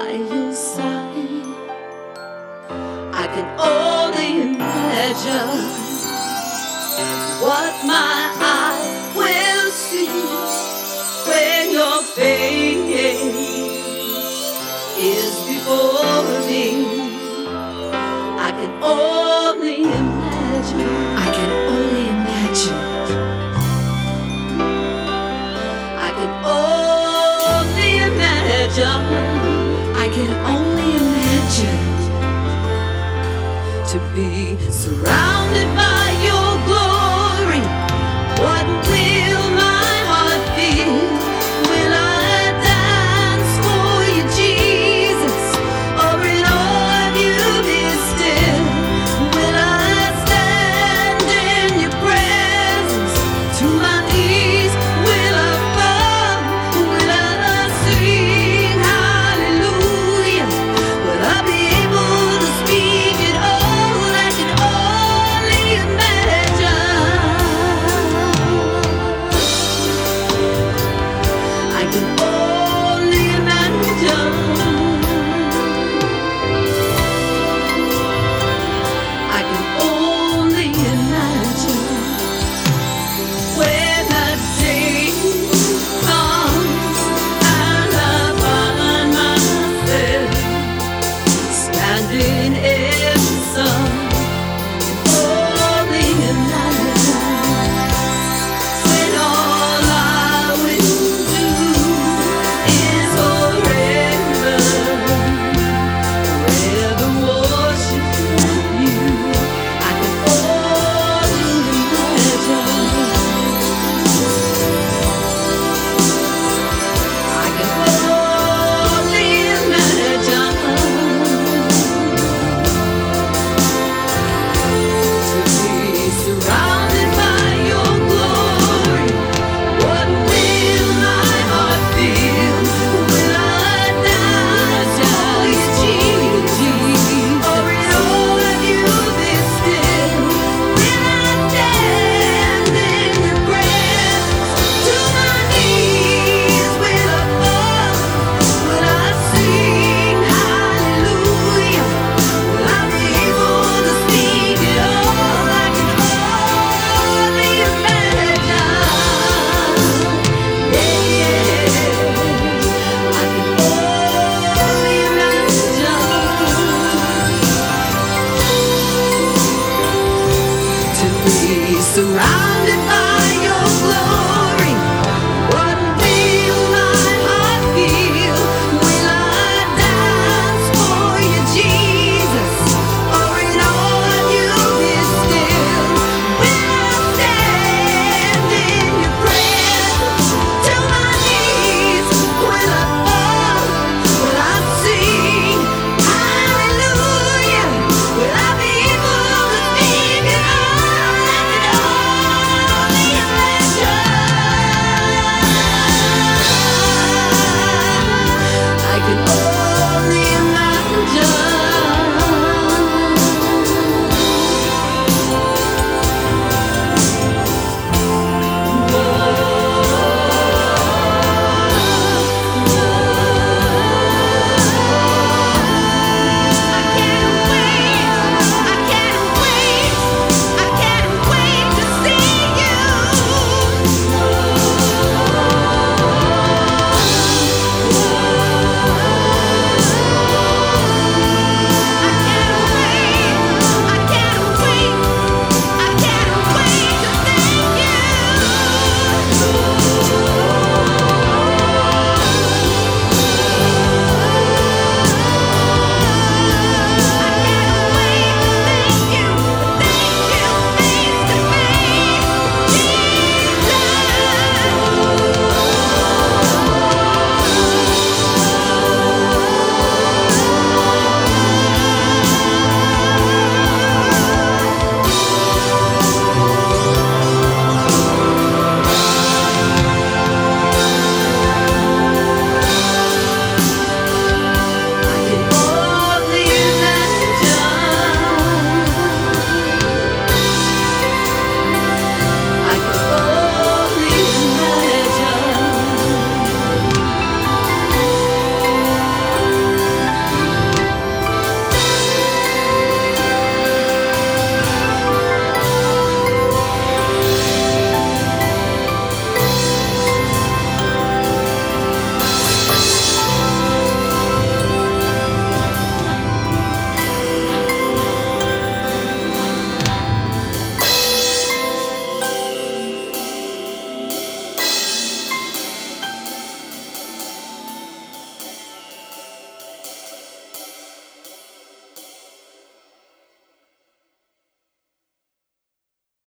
by your side. I can only imagine what my eyes will see when your face is before me. I can only imagine. I can only imagine. I can only imagine. I can only imagine to be surrounded by your glory. What will my heart feel? Will I dance for you, Jesus? Or in awe of you be still? Will I stand in your presence? To my knees will I fall? Will I sing hallelujah? Will I be able to speak it all? I can only imagine. I can only imagine. I can only imagine when that day comes and I find myself standing in the sun. Only imagine when all I will do is forever worship you. I can only imagine. I can only imagine to be surrounded by your glory. What will my heart feel? Will I dance for you, Jesus? Or in all of you be still? Will I stand in your presence? To my knees will I fall? Will I sing hallelujah? Will I be able to speak it all? I can only imagine. Yeah, I can only imagine to be surrounded